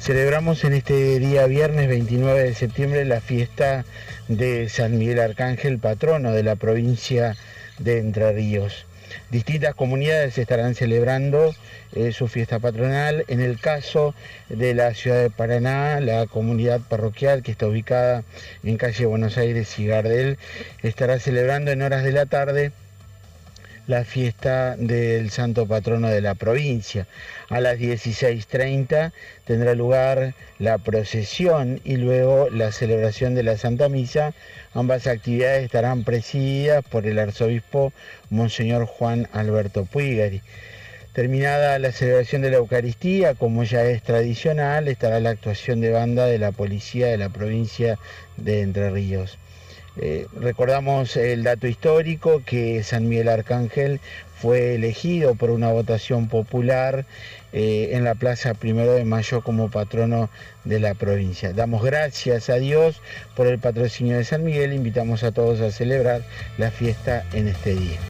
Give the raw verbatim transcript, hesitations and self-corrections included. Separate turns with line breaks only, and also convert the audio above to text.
Celebramos en este día viernes veintinueve de septiembre la fiesta de San Miguel Arcángel, patrono de la provincia de Entre Ríos. Distintas comunidades estarán celebrando eh, su fiesta patronal. En el caso de la ciudad de Paraná, la comunidad parroquial que está ubicada en calle Buenos Aires y Gardel estará celebrando en horas de la tarde la fiesta del santo patrono de la provincia. A las dieciséis treinta tendrá lugar la procesión y luego la celebración de la Santa Misa. Ambas actividades estarán presididas por el arzobispo Monseñor Juan Alberto Puigari. Terminada la celebración de la Eucaristía, como ya es tradicional, estará la actuación de banda de la policía de la provincia de Entre Ríos. Eh, recordamos el dato histórico que San Miguel Arcángel fue elegido por una votación popular eh, en la Plaza Primero de Mayo como patrono de la provincia. Damos gracias a Dios por el patrocinio de San Miguel. Invitamos a todos a celebrar la fiesta en este día.